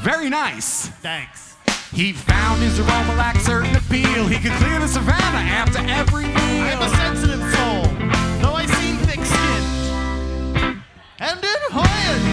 Very nice. Thanks. He found his aroma lacked certain appeal. He could clear the savannah after every meal. I'm a sensitive soul, though I seem thick-skinned and in high